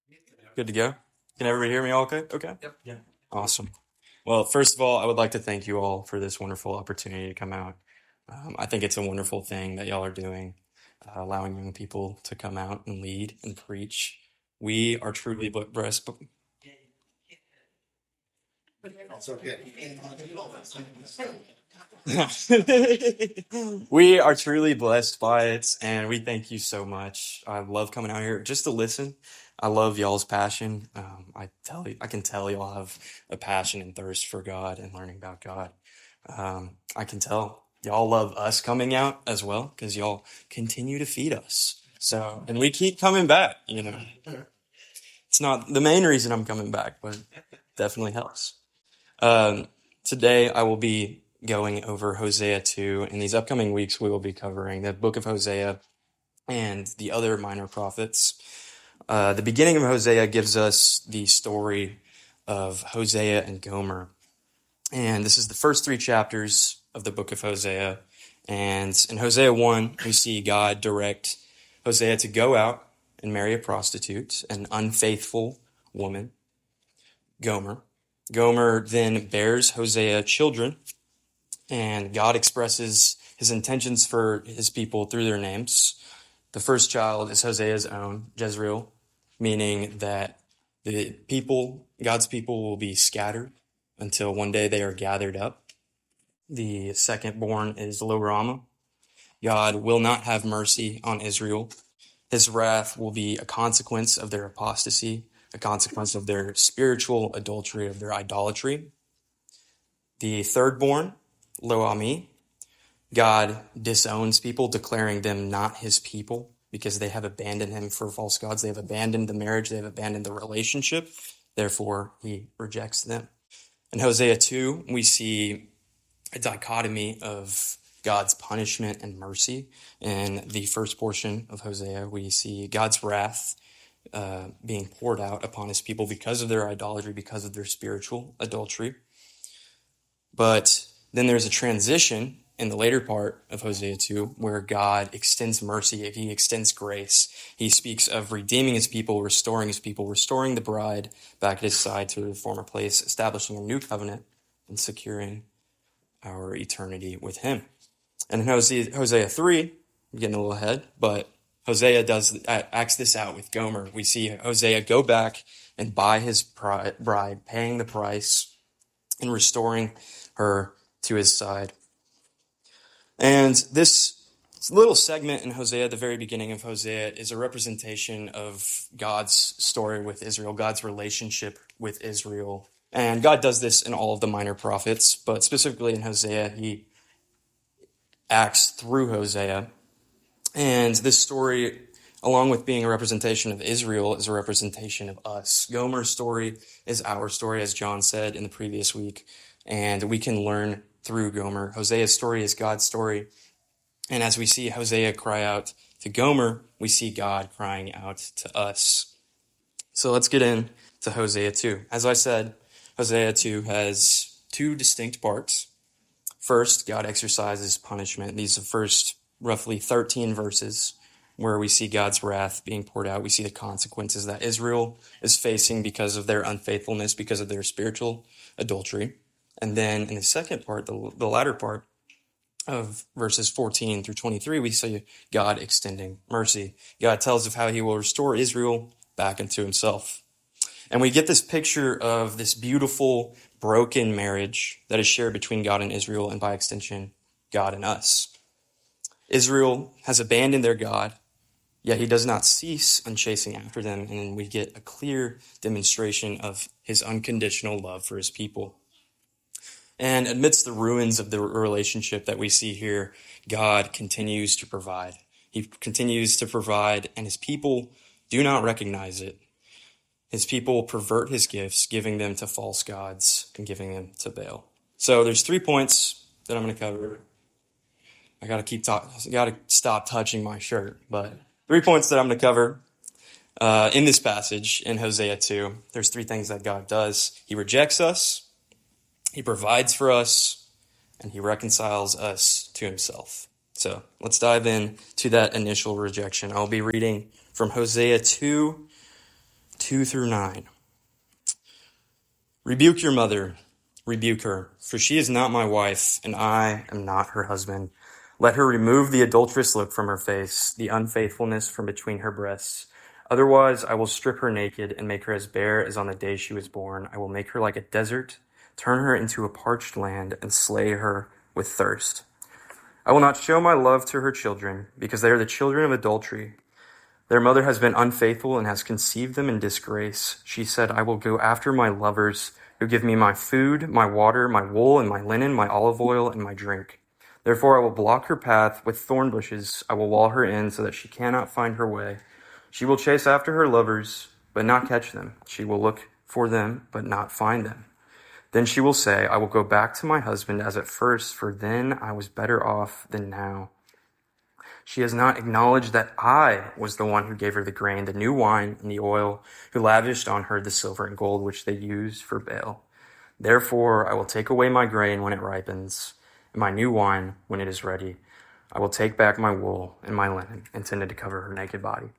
Good to go? Can everybody hear me all okay? Okay. Yep. Yeah. Awesome. Well, first of all, I would like to thank you all for this wonderful opportunity to come out. I think it's a wonderful thing that y'all are doing, allowing young people to come out and lead and preach. We are truly blessed. Also good. We are truly blessed by it, and we thank you so much. I love coming out here just to listen. I love y'all's passion. I can tell y'all have a passion and thirst for God and learning about God. I can tell y'all love us coming out as well because y'all continue to feed us. So, and we keep coming back. It's not the main reason I'm coming back, but definitely helps. Today I will be going over Hosea 2. In these upcoming weeks, we will be covering the book of Hosea and the other minor prophets. The beginning of Hosea gives us the story of Hosea and Gomer. And this is the first 3 chapters of the book of Hosea. And in Hosea 1, we see God direct Hosea to go out and marry a prostitute, an unfaithful woman, Gomer. Gomer then bears Hosea children, and God expresses his intentions for his people through their names. The first child is Hosea's own, Jezreel, meaning that God's people will be scattered until one day they are gathered up. The second born is Lo-Ruhamah. God will not have mercy on Israel. His wrath will be a consequence of their apostasy, a consequence of their spiritual adultery, of their idolatry. The third born, Lo-Ammi, God disowns people, declaring them not his people because they have abandoned him for false gods. They have abandoned the marriage. They have abandoned the relationship. Therefore, he rejects them. In Hosea 2, we see a dichotomy of God's punishment and mercy. In the first portion of Hosea, we see God's wrath being poured out upon his people because of their idolatry, because of their spiritual adultery. But then there's a transition in the later part of Hosea 2 where God extends mercy, he extends grace. He speaks of redeeming his people, restoring the bride back at his side to the former place, establishing a new covenant and securing our eternity with him. And in Hosea 3, I'm getting a little ahead, but Hosea acts this out with Gomer. We see Hosea go back and buy his bride, paying the price and restoring her to his side. And this little segment in Hosea, at the very beginning of Hosea, is a representation of God's story with Israel, God's relationship with Israel. And God does this in all of the minor prophets, but specifically in Hosea, he acts through Hosea. And this story, along with being a representation of Israel, is a representation of us. Gomer's story is our story, as John said in the previous week, and we can learn through Gomer. Hosea's story is God's story. And as we see Hosea cry out to Gomer, we see God crying out to us. So let's get into Hosea 2. As I said, Hosea 2 has 2 distinct parts. First, God exercises punishment. These are the first roughly 13 verses where we see God's wrath being poured out. We see the consequences that Israel is facing because of their unfaithfulness, because of their spiritual adultery. And then in the second part, the latter part of verses 14 through 23, we see God extending mercy. God tells of how he will restore Israel back into himself. And we get this picture of this beautiful, broken marriage that is shared between God and Israel, and by extension, God and us. Israel has abandoned their God, yet he does not cease on chasing after them, and we get a clear demonstration of his unconditional love for his people. And amidst the ruins of the relationship that we see here, God continues to provide. He continues to provide, and his people do not recognize it. His people pervert his gifts, giving them to false gods and giving them to Baal. So there's 3 points that I'm going to cover. I got to stop touching my shirt, but 3 points that I'm going to cover in this passage in Hosea 2. There's 3 things that God does. He rejects us, he provides for us, and he reconciles us to himself. So let's dive in to that initial rejection. I'll be reading from Hosea 2, 2 through 9. Rebuke your mother, rebuke her, for she is not my wife, and I am not her husband. Let her remove the adulterous look from her face, the unfaithfulness from between her breasts. Otherwise, I will strip her naked and make her as bare as on the day she was born. I will make her like a desert, turn her into a parched land, and slay her with thirst. I will not show my love to her children, because they are the children of adultery. Their mother has been unfaithful and has conceived them in disgrace. She said, I will go after my lovers who give me my food, my water, my wool, and my linen, my olive oil, and my drink. Therefore I will block her path with thorn bushes. I will wall her in so that she cannot find her way. She will chase after her lovers, but not catch them. She will look for them, but not find them. Then she will say, I will go back to my husband as at first, for then I was better off than now. She has not acknowledged that I was the one who gave her the grain, the new wine, and the oil, who lavished on her the silver and gold which they use for Baal. Therefore I will take away my grain when it ripens, and my new wine when it is ready. I will take back my wool and my linen, intended to cover her naked body.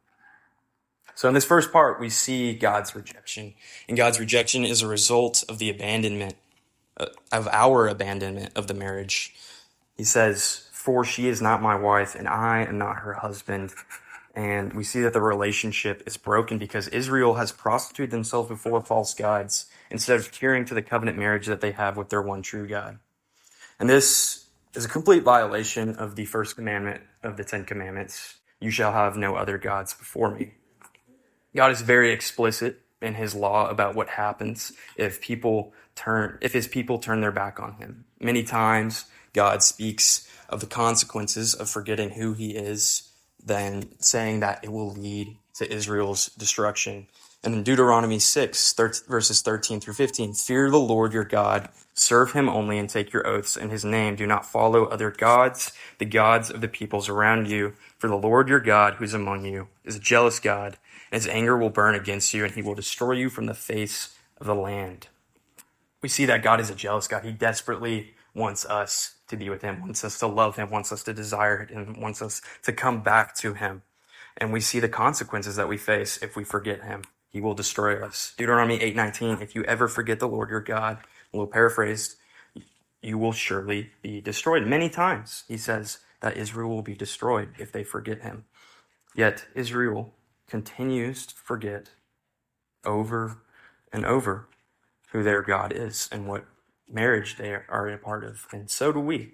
So in this first part, we see God's rejection. And God's rejection is a result of the abandonment, of our abandonment of the marriage. He says, for she is not my wife, and I am not her husband. And we see that the relationship is broken because Israel has prostituted themselves before false gods instead of adhering to the covenant marriage that they have with their one true God. And this is a complete violation of the first commandment of the 10 Commandments. You shall have no other gods before me. God is very explicit in his law about what happens if his people turn their back on him. Many times God speaks of the consequences of forgetting who he is, then saying that it will lead to Israel's destruction. And in Deuteronomy 6, verses 13 through 15, fear the Lord your God, serve him only, and take your oaths in his name. Do not follow other gods, the gods of the peoples around you. For the Lord your God, who is among you, is a jealous God, and his anger will burn against you, and he will destroy you from the face of the land. We see that God is a jealous God. He desperately wants us to be with him, wants us to love him, wants us to desire him, wants us to come back to him. And we see the consequences that we face if we forget him. He will destroy us. Deuteronomy 8:19, if you ever forget the Lord your God, a little paraphrased, you will surely be destroyed. Many times he says that Israel will be destroyed if they forget him. Yet Israel continues to forget over and over who their God is and what marriage they are a part of. And so do we.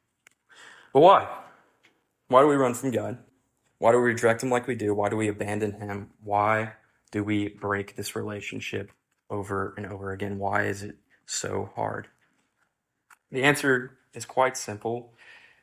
But why? Why do we run from God? Why do we reject him like we do? Why do we abandon him? Why do we break this relationship over and over again? Why is it so hard? The answer is quite simple.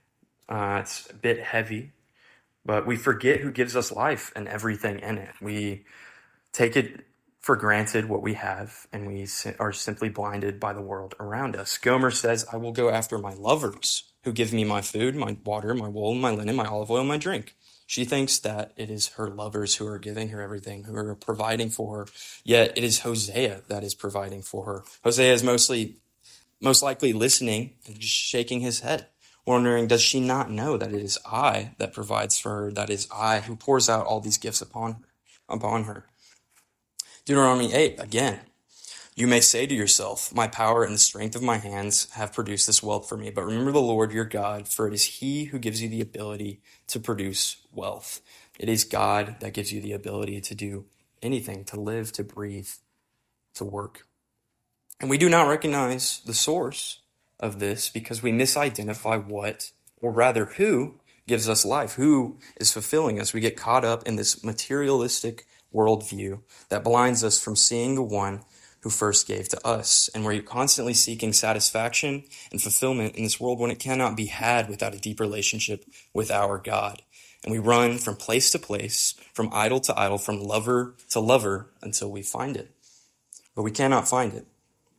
It's a bit heavy, but we forget who gives us life and everything in it. We take it for granted what we have, and we are simply blinded by the world around us. Gomer says, I will go after my lovers who give me my food, my water, my wool, my linen, my olive oil, my drink. She thinks that it is her lovers who are giving her everything, who are providing for her. Yet it is Hosea that is providing for her. Hosea is most likely listening and just shaking his head, wondering, does she not know that it is I that provides for her, that is I who pours out all these gifts upon her? Deuteronomy 8, again, you may say to yourself, my power and the strength of my hands have produced this wealth for me. But remember the Lord your God, for it is he who gives you the ability to produce wealth. It is God that gives you the ability to do anything, to live, to breathe, to work. And we do not recognize the source of this because we misidentify what, or rather who, gives us life, who is fulfilling us. We get caught up in this materialistic worldview that blinds us from seeing the one who first gave to us. And we're constantly seeking satisfaction and fulfillment in this world when it cannot be had without a deep relationship with our God. And we run from place to place, from idol to idol, from lover to lover until we find it. But we cannot find it.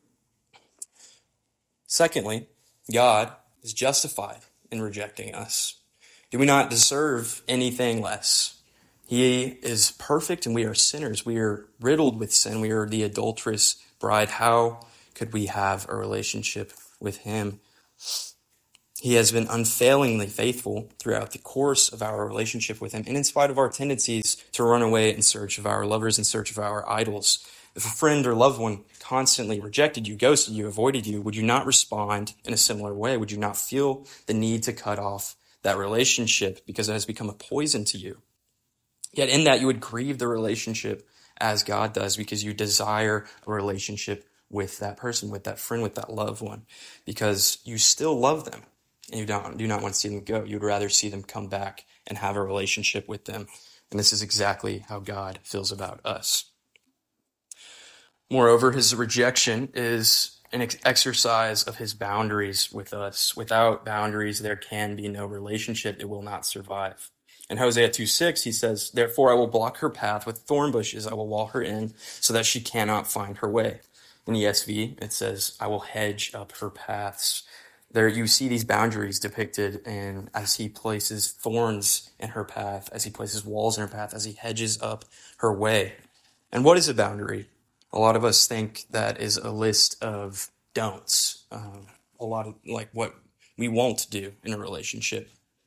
Secondly, God is justified in rejecting us. Do we not deserve anything less? He is perfect and we are sinners. We are riddled with sin. We are the adulterous bride. How could we have a relationship with him? He has been unfailingly faithful throughout the course of our relationship with him, and in spite of our tendencies to run away in search of our lovers, in search of our idols. If a friend or loved one constantly rejected you, ghosted you, avoided you, would you not respond in a similar way? Would you not feel the need to cut off that relationship because it has become a poison to you? Yet in that you would grieve the relationship as God does because you desire a relationship with that person, with that friend, with that loved one, because you still love them and you do not want to see them go. You would rather see them come back and have a relationship with them. And this is exactly how God feels about us. Moreover, his rejection is an exercise of his boundaries with us. Without boundaries, there can be no relationship. It will not survive. In Hosea 2:6, he says, "Therefore I will block her path with thorn bushes. I will wall her in so that she cannot find her way." In ESV, it says, "I will hedge up her paths." There you see these boundaries depicted in as he places thorns in her path, as he places walls in her path, as he hedges up her way. And what is a boundary? A lot of us think that is a list of don'ts, a lot of like what we won't do in a relationship.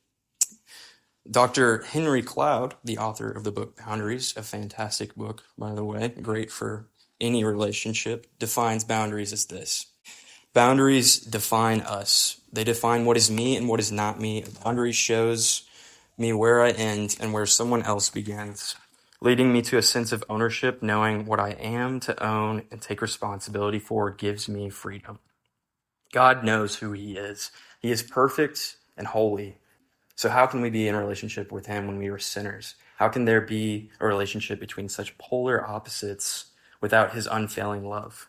Dr. Henry Cloud, the author of the book Boundaries, a fantastic book, by the way, great for any relationship, defines boundaries as this. Boundaries define us. They define what is me and what is not me. A boundary shows me where I end and where someone else begins, leading me to a sense of ownership. Knowing what I am to own and take responsibility for gives me freedom. God knows who he is. He is perfect and holy. So how can we be in a relationship with him when we were sinners? How can there be a relationship between such polar opposites without his unfailing love?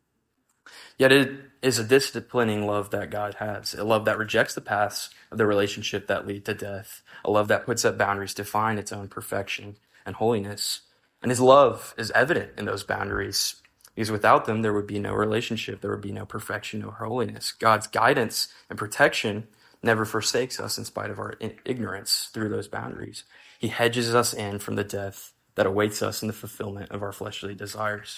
Yet it is a disciplining love that God has, a love that rejects the paths of the relationship that lead to death, a love that puts up boundaries to find its own perfection and holiness. And his love is evident in those boundaries, because without them, there would be no relationship, there would be no perfection, no holiness. God's guidance and protection never forsakes us in spite of our ignorance through those boundaries. He hedges us in from the death that awaits us in the fulfillment of our fleshly desires.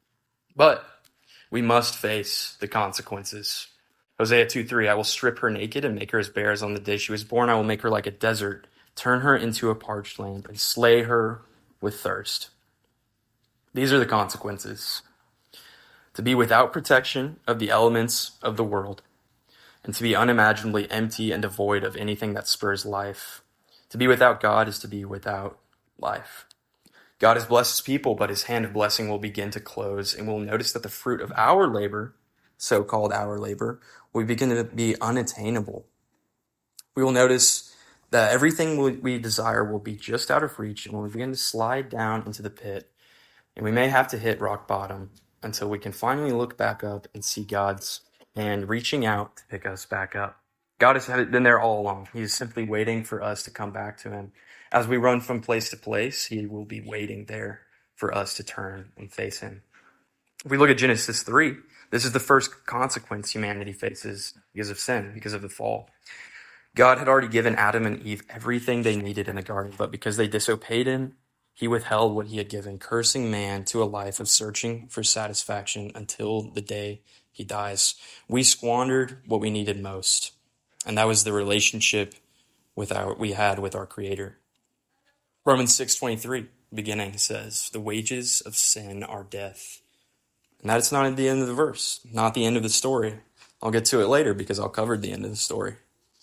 But we must face the consequences. Hosea 2:3, "I will strip her naked and make her as bare as on the day she was born. I will make her like a desert, turn her into a parched land, and slay her with thirst." These are the consequences. To be without protection of the elements of the world, and to be unimaginably empty and devoid of anything that spurs life. To be without God is to be without life. God has blessed his people, but his hand of blessing will begin to close, and we'll notice that the fruit of our labor, so-called our labor, will begin to be unattainable. We will notice that everything we desire will be just out of reach, and we'll begin to slide down into the pit, and we may have to hit rock bottom until we can finally look back up and see God's hand reaching out to pick us back up. God has been there all along. He is simply waiting for us to come back to him. As we run from place to place, he will be waiting there for us to turn and face him. If we look at Genesis 3, this is the first consequence humanity faces because of sin, because of the fall. God had already given Adam and Eve everything they needed in the garden, but because they disobeyed him, he withheld what he had given, cursing man to a life of searching for satisfaction until the day he dies. We squandered what we needed most, and that was the relationship we had with our Creator. Romans 6:23, beginning, says, "The wages of sin are death." And that's not at the end of the verse, not the end of the story. I'll get to it later because I'll cover the end of the story.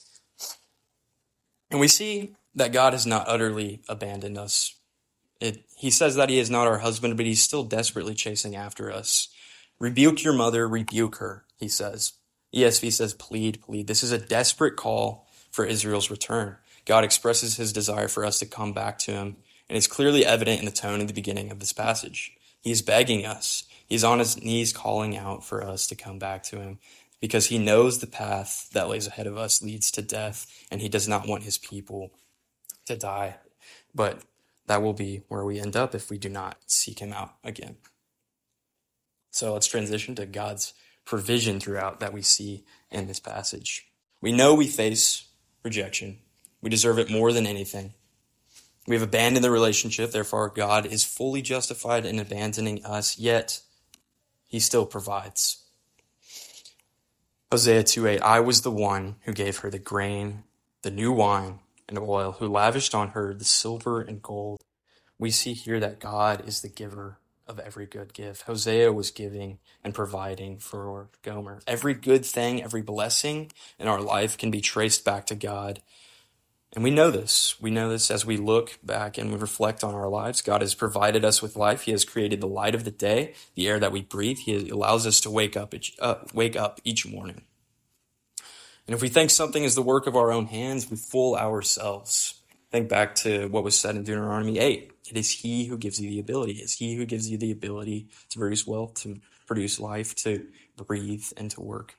And we see that God has not utterly abandoned us. He says that he is not our husband, but he's still desperately chasing after us. "Rebuke your mother, rebuke her," he says. ESV says, plead, plead. This is a desperate call for Israel's return. God expresses his desire for us to come back to him, and it's clearly evident in the tone in the beginning of this passage. He is begging us. He's on his knees calling out for us to come back to him because he knows the path that lays ahead of us leads to death, and he does not want his people to die. But that will be where we end up if we do not seek him out again. So let's transition to God's provision throughout that we see in this passage. We know we face rejection. We deserve it more than anything. We have abandoned the relationship, therefore God is fully justified in abandoning us, yet he still provides. Hosea 2:8, I was the one who gave her the grain, the new wine, and oil, who lavished on her the silver and gold. We see here that God is the giver of every good gift. Hosea was giving and providing for Gomer. Every good thing, every blessing in our life can be traced back to God. And we know this. We know this as we look back and we reflect on our lives. God has provided us with life. He has created the light of the day, the air that we breathe. He allows us to wake up each morning. And if we think something is the work of our own hands, we fool ourselves. Think back to what was said in Deuteronomy 8. It is He who gives you the ability. It's He who gives you the ability to produce wealth, to produce life, to breathe, and to work.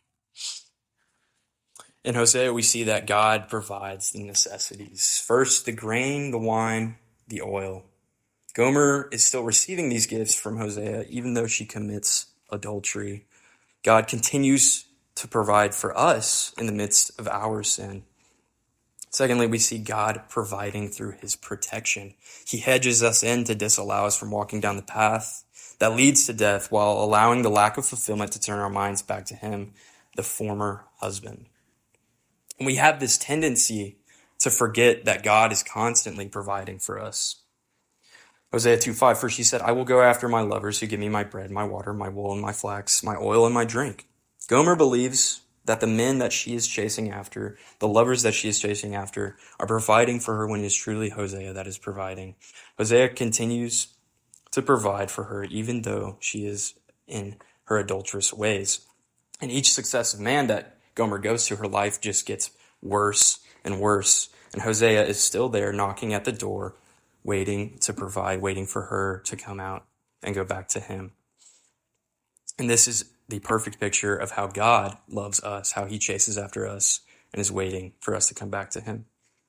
In Hosea, we see that God provides the necessities. First, the grain, the wine, the oil. Gomer is still receiving these gifts from Hosea, even though she commits adultery. God continues to provide for us in the midst of our sin. Secondly, we see God providing through His protection. He hedges us in to disallow us from walking down the path that leads to death while allowing the lack of fulfillment to turn our minds back to Him, the former husband. And we have this tendency to forget that God is constantly providing for us. Hosea 2:5, for she said, I will go after my lovers who give me my bread, my water, my wool, and my flax, my oil, and my drink. Gomer believes that the men that she is chasing after, the lovers that she is chasing after, are providing for her when it is truly Hosea that is providing. Hosea continues to provide for her even though she is in her adulterous ways. And each successive man that Gomer goes to, her life just gets worse and worse. And Hosea is still there knocking at the door, waiting to provide, waiting for her to come out and go back to him. And this is the perfect picture of how God loves us, how He chases after us and is waiting for us to come back to Him.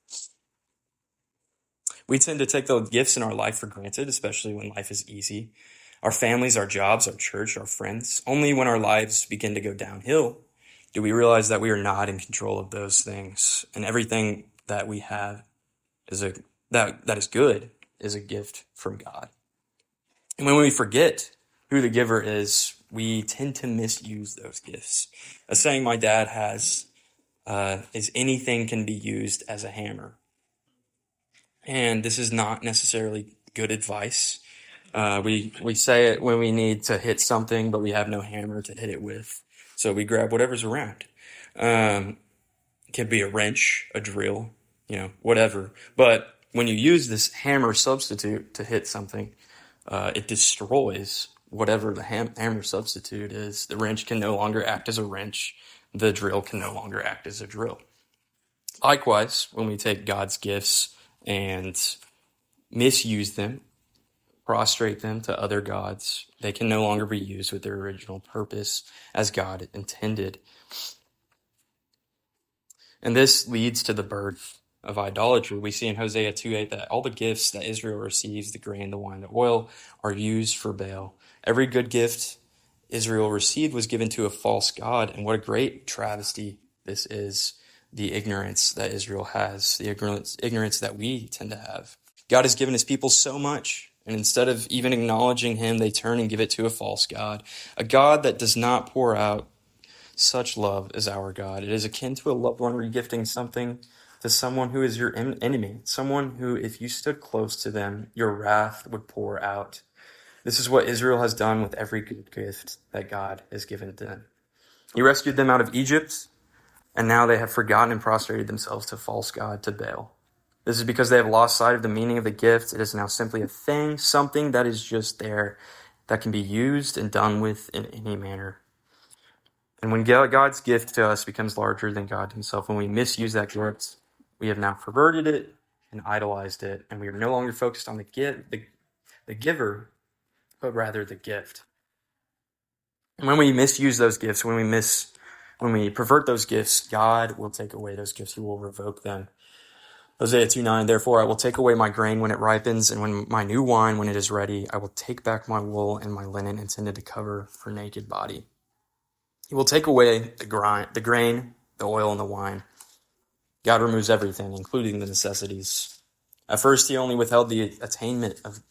We tend to take the gifts in our life for granted, especially when life is easy. Our families, our jobs, our church, our friends. Only when our lives begin to go downhill do we realize that we are not in control of those things. And everything that we have that is good is a gift from God. And when we forget who the giver is, we tend to misuse those gifts. A saying my dad has is anything can be used as a hammer. And this is not necessarily good advice. We say it when we need to hit something, but we have no hammer to hit it with. So we grab whatever's around. It can be a wrench, a drill, whatever. But when you use this hammer substitute to hit something, it destroys whatever the hammer substitute is. The wrench can no longer act as a wrench. The drill can no longer act as a drill. Likewise, when we take God's gifts and misuse them, prostrate them to other gods, they can no longer be used with their original purpose as God intended. And this leads to the birth of idolatry. We see in Hosea 2:8 that all the gifts that Israel receives, the grain, the wine, the oil, are used for Baal. Every good gift Israel received was given to a false god. And what a great travesty this is, the ignorance that Israel has, the ignorance that we tend to have. God has given His people so much, and instead of even acknowledging Him, they turn and give it to a false god, a God that does not pour out such love as our God. It is akin to a loved one regifting something to someone who is your enemy, someone who, if you stood close to them, your wrath would pour out. This is what Israel has done with every good gift that God has given to them. He rescued them out of Egypt, and now they have forgotten and prostrated themselves to false god, to Baal. This is because they have lost sight of the meaning of the gift. It is now simply a thing, something that is just there, that can be used and done with in any manner. And when God's gift to us becomes larger than God Himself, when we misuse that gift, we have now perverted it and idolized it, and we are no longer focused on the giver, but rather the gift. And when we misuse those gifts, when we pervert those gifts, God will take away those gifts. He will revoke them. Hosea 2:9, therefore I will take away my grain when it ripens, and when my new wine when it is ready. I will take back my wool and my linen intended to cover her naked body. He will take away the grain, the oil, and the wine. God removes everything, including the necessities. At first, He only withheld the attainment of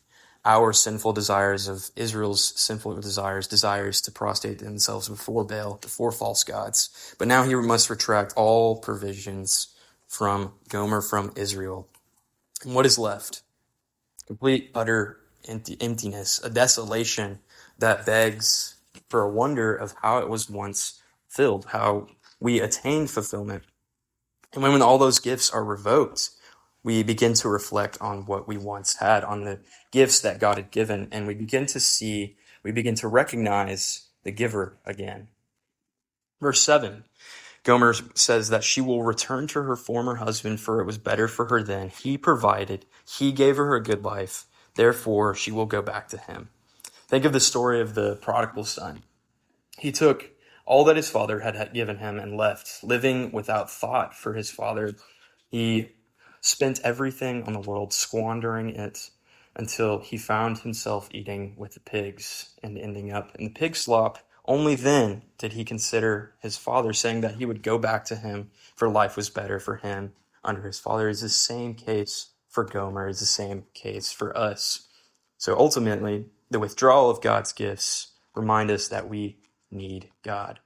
our sinful desires, of Israel's sinful desires to prostrate themselves before Baal, before false gods. But now he must retract all provisions from Gomer, from Israel. And what is left? Complete, utter emptiness, a desolation that begs for a wonder of how it was once filled, how we attained fulfillment. And when all those gifts are revoked, we begin to reflect on what we once had, on the gifts that God had given, and we begin to recognize the giver again. Verse 7, Gomer says that she will return to her former husband, for it was better for her then. He provided, he gave her a good life, therefore she will go back to him. Think of the story of the prodigal son. He took all that his father had given him and left, living without thought for his father. He spent everything on the world, squandering it until he found himself eating with the pigs and ending up in the pig slop. Only then did he consider his father, saying that he would go back to him, for life was better for him under his father. It's the same case for Gomer. It's the same case for us. So ultimately, the withdrawal of God's gifts remind us that we need God.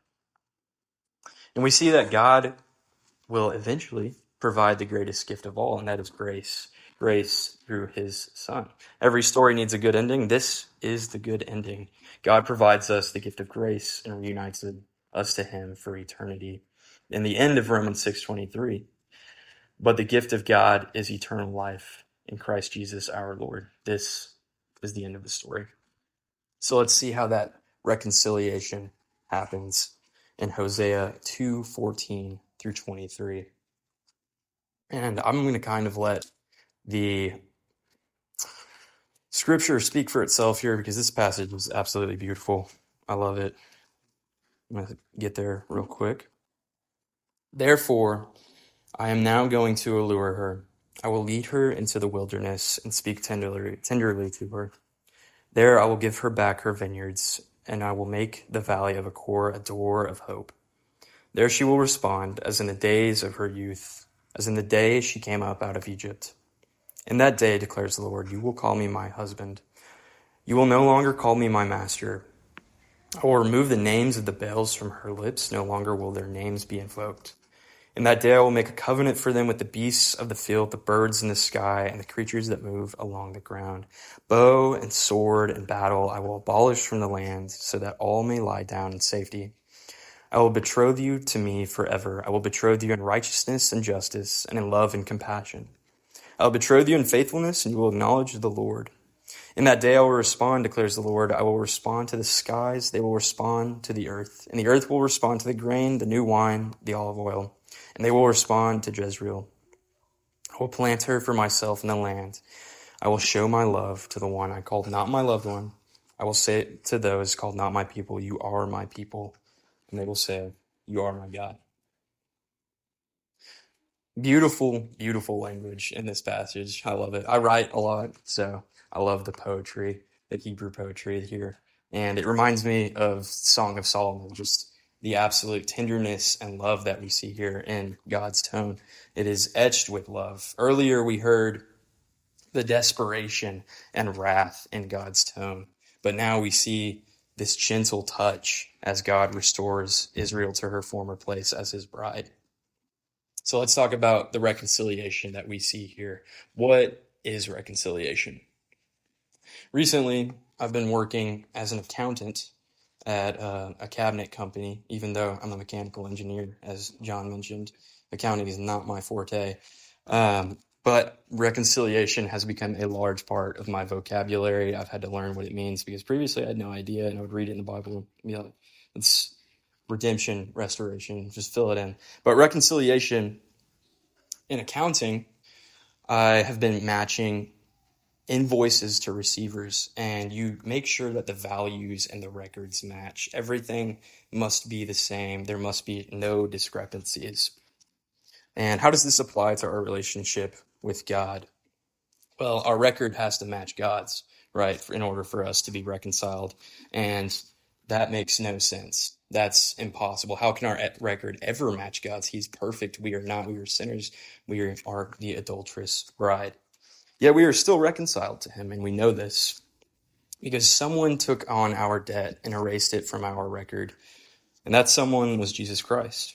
And we see that God will eventually provide the greatest gift of all, and that is grace. Grace through his Son. Every story needs a good ending. This is the good ending. God provides us the gift of grace and reunites us to him for eternity. In the end of Romans 6:23, but the gift of God is eternal life in Christ Jesus our Lord. This is the end of the story. So let's see how that reconciliation happens in Hosea 2:14 through 23. And I'm going to kind of let the scripture speak for itself here, because this passage is absolutely beautiful. I love it. I'm going to get there real quick. Therefore, I am now going to allure her. I will lead her into the wilderness and speak tenderly to her. There I will give her back her vineyards, and I will make the valley of Achor a door of hope. There she will respond as in the days of her youth, as in the day she came up out of Egypt. In that day, declares the Lord, you will call me my husband. You will no longer call me my master. I will remove the names of the Baals from her lips. No longer will their names be invoked. In that day I will make a covenant for them with the beasts of the field, the birds in the sky, and the creatures that move along the ground. Bow and sword and battle I will abolish from the land, so that all may lie down in safety. I will betroth you to me forever. I will betroth you in righteousness and justice, and in love and compassion. I will betroth you in faithfulness, and you will acknowledge the Lord. In that day I will respond, declares the Lord. I will respond to the skies. They will respond to the earth. And the earth will respond to the grain, the new wine, the olive oil. And they will respond to Jezreel. I will plant her for myself in the land. I will show my love to the one I called not my loved one. I will say to those called not my people, you are my people. And they will say, you are my God. Beautiful, beautiful language in this passage. I love it. I write a lot, so I love the poetry, the Hebrew poetry here. And it reminds me of Song of Solomon, just the absolute tenderness and love that we see here in God's tone. It is etched with love. Earlier we heard the desperation and wrath in God's tone, but now we see this gentle touch as God restores Israel to her former place as his bride. So let's talk about the reconciliation that we see here. What is reconciliation? Recently, I've been working as an accountant at a cabinet company, even though I'm a mechanical engineer, as John mentioned. Accounting is not my forte. But reconciliation has become a large part of my vocabulary. I've had to learn what it means, because previously I had no idea, and I would read it in the Bible and be like, it's redemption, restoration, just fill it in. But reconciliation in accounting, I have been matching invoices to receivers, and you make sure that the values and the records match. Everything must be the same. There must be no discrepancies. And how does this apply to our relationship with God? Well, our record has to match God's, right, in order for us to be reconciled. And that makes no sense. That's impossible. How can our record ever match God's? He's perfect. We are not. We are sinners. We are the adulterous bride. Yet we are still reconciled to him, and we know this. because someone took on our debt and erased it from our record. And that someone was Jesus Christ.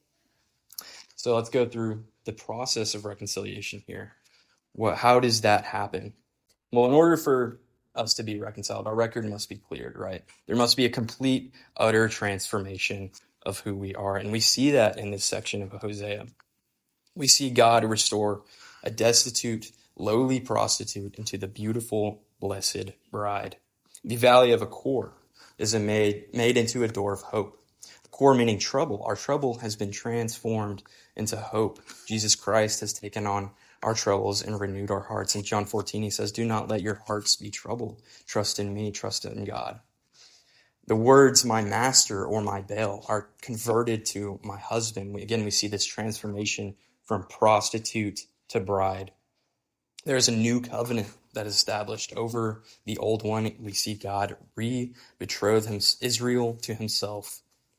So let's go through the process of reconciliation here. How does that happen? Well, in order for us to be reconciled, our record must be cleared, right? There must be a complete, utter transformation of who we are. And we see that in this section of Hosea. We see God restore a destitute, lowly prostitute into the beautiful, blessed bride. The valley of Achor is made into a door of hope. Achor meaning trouble. Our trouble has been transformed into hope. Jesus Christ has taken on our troubles and renewed our hearts. In John 14, he says, "Do not let your hearts be troubled. Trust in me, trust in God." The words, "my master" or "my Baal," are converted to "my husband." We see this transformation from prostitute to bride. There is a new covenant that is established over the old one. We see God re-betroth Israel to himself.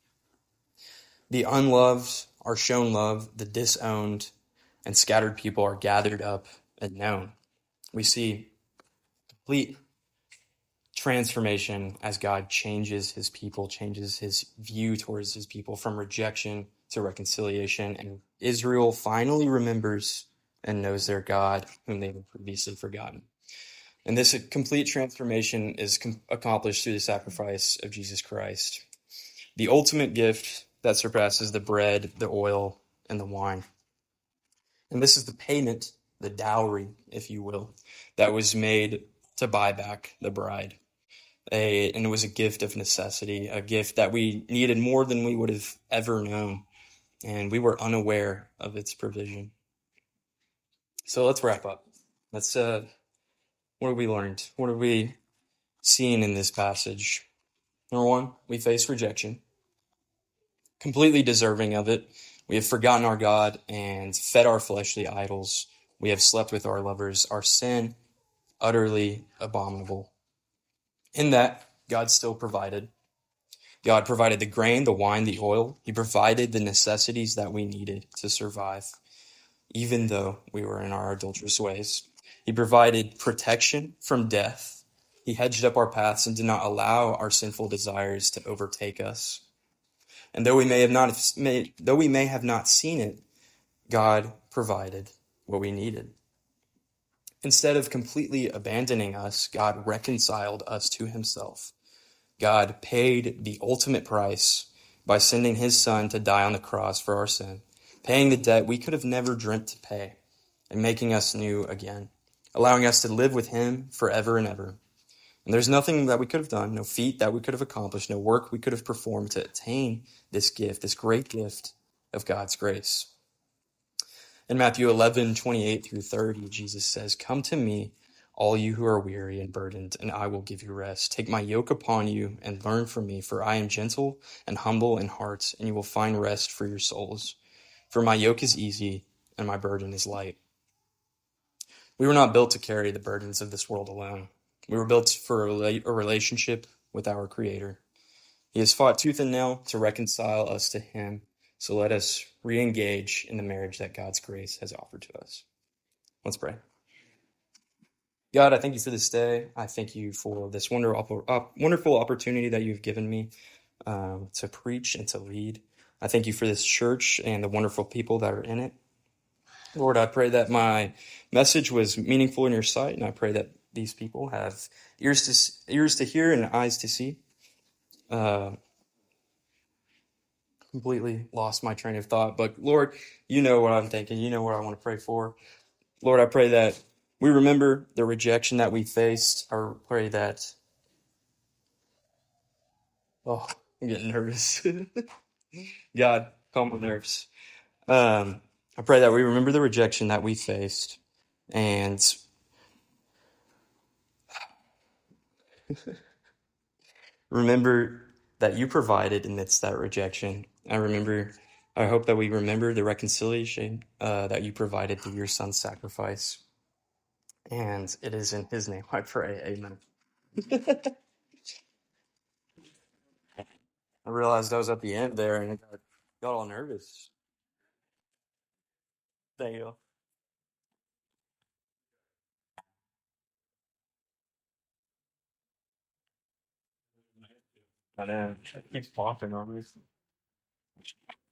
The unloved are shown love. The disowned and scattered people are gathered up and known. We see complete transformation as God changes his people, changes his view towards his people from rejection to reconciliation. And Israel finally remembers and knows their God, whom they had previously forgotten. And this complete transformation is accomplished through the sacrifice of Jesus Christ, the ultimate gift that surpasses the bread, the oil, and the wine. And this is the payment, the dowry, if you will, that was made to buy back the bride. And it was a gift of necessity, a gift that we needed more than we would have ever known. And we were unaware of its provision. So let's wrap up. What have we learned? What have we seen in this passage? Number one, we face rejection, completely deserving of it. We have forgotten our God and fed our fleshly idols. We have slept with our lovers. Our sin, utterly abominable. In that, God still provided. God provided the grain, the wine, the oil. He provided the necessities that we needed to survive, even though we were in our adulterous ways. He provided protection from death. He hedged up our paths and did not allow our sinful desires to overtake us. And though we may have not seen it, God provided what we needed. Instead of completely abandoning us, God reconciled us to himself. God paid the ultimate price by sending his son to die on the cross for our sin, paying the debt we could have never dreamt to pay, and making us new again, allowing us to live with him forever and ever. And there's nothing that we could have done, no feat that we could have accomplished, no work we could have performed to attain this gift, this great gift of God's grace. In Matthew 11:28 through 30, Jesus says, "Come to me, all you who are weary and burdened, and I will give you rest. Take my yoke upon you and learn from me, for I am gentle and humble in heart, and you will find rest for your souls. For my yoke is easy and my burden is light." We were not built to carry the burdens of this world alone. We were built for a relationship with our Creator. He has fought tooth and nail to reconcile us to him. So let us re-engage in the marriage that God's grace has offered to us. Let's pray. God, I thank you for this day. I thank you for this wonderful opportunity that you've given me to preach and to lead. I thank you for this church and the wonderful people that are in it. Lord, I pray that my message was meaningful in your sight, and I pray that these people have ears to hear and eyes to see. Completely lost my train of thought, but Lord, you know what I'm thinking. You know what I want to pray for. Lord, I pray that we remember the rejection that we faced. I pray that, I'm getting nervous. God, calm my nerves. I pray that we remember the rejection that we faced and remember that you provided amidst that rejection. I hope that we remember the reconciliation that you provided through your son's sacrifice. And it is in his name I pray. Amen. I realized I was at the end there and I got all nervous. Thank you. I know. It keeps popping on me.